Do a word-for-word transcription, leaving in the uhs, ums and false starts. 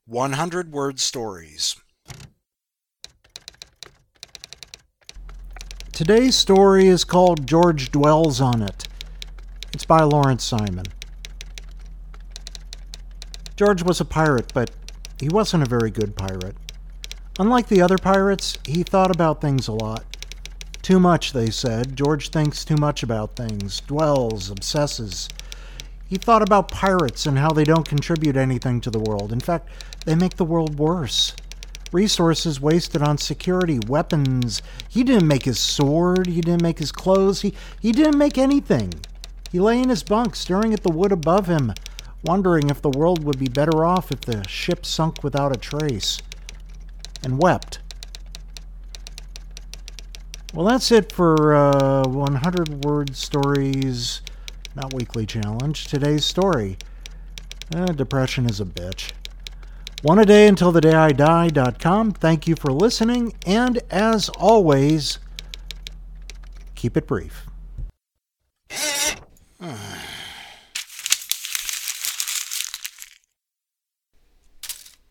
one hundred word stories. Today's story is called George Dwells on It. It's by Lawrence Simon. George was a pirate, but he wasn't a very good pirate. Unlike the other pirates, he thought about things a lot. Too much, they said. George thinks too much about things, dwells, obsesses. He thought about pirates and how they don't contribute anything to the world. In fact, they make the world worse. Resources wasted on security, weapons. He didn't make his sword. He didn't make his clothes. He, he didn't make anything. He lay in his bunk, staring at the wood above him, wondering if the world would be better off if the ship sunk without a trace, and wept. Well, that's it for uh, one hundred word stories, not weekly challenge. Today's story. Uh, depression is a bitch. One a day until the day I die dot com. Thank you for listening, and as always, keep it brief.